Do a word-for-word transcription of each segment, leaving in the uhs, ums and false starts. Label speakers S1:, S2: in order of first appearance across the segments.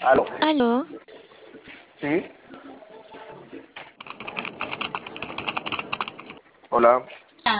S1: Aló.
S2: Aló,
S1: ¿Sí? Hola.
S3: Ah,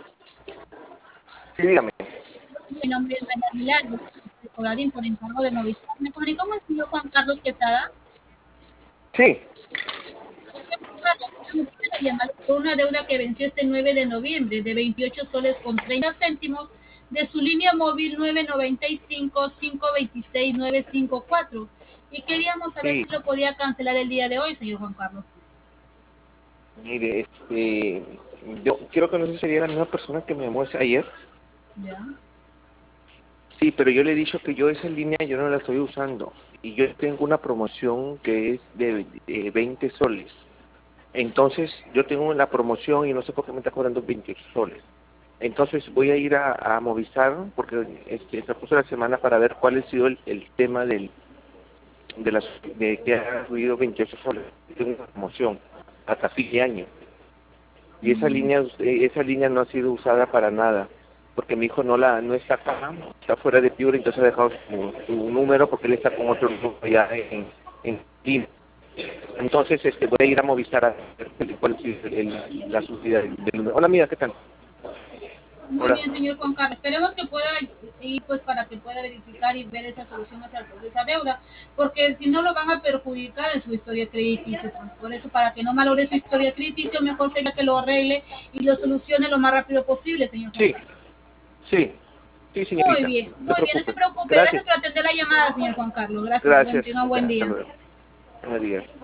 S1: Sí, dígame.
S3: mi nombre es María Milagros, de Colarín por encargo de Movistar. Me comunico con el señor Juan Carlos Quesada.
S1: Sí.
S3: Carlos, el motivo de la llamada es por una deuda que venció este nueve de noviembre de veintiocho soles con treinta céntimos de su línea móvil nueve nueve cinco, cinco dos seis, nueve cinco cuatro. Y queríamos saber
S1: Sí.
S3: si lo podía cancelar el día de hoy, señor Juan Carlos.
S1: Mire, este, yo creo que no sé si sería la misma persona que me llamó ese- ayer.
S3: Ya.
S1: Sí, pero yo le he dicho que yo esa línea yo no la estoy usando. Y yo tengo una promoción que es de eh, veinte soles. Entonces, yo tengo la promoción y no sé por qué me está cobrando veintiocho soles. Entonces voy a ir a, a Movistar porque este, se puso la semana para ver cuál ha sido el, el tema del, de, las, de que ha subido veintiocho soles. Tengo una promoción hasta fin de año. Y esa
S3: Mm,
S1: línea eh, esa línea no ha sido usada para nada porque mi hijo no la no está acá, está fuera de Piura, entonces ha dejado su, su número porque él está con otro número allá en en Lima. Entonces este voy a ir a Movistar a ver cuál es el- el- la subida del, del número. Hola, mira, ¿qué tal?
S3: Muy
S1: Hola.
S3: bien, señor Juan Carlos. Esperemos que pueda ir pues para que pueda verificar y ver esa solución hacia pues, esa deuda, porque si no lo van a perjudicar en su historia crediticia. Pues, por eso, para que no malore su historia crediticia, mejor sería que lo arregle y lo solucione lo más rápido posible, señor Juan
S1: Sí,
S3: Carlos.
S1: sí, sí,
S3: Muy
S1: señorita,
S3: bien,
S1: no se
S3: muy bien, no se
S1: preocupe.
S3: preocupe.
S1: Gracias,
S3: Gracias por atender la llamada, señor Juan Carlos. Gracias, buen,
S1: gracias.
S3: tenga un buen
S1: Hasta
S3: día.
S1: luego. Buenos días.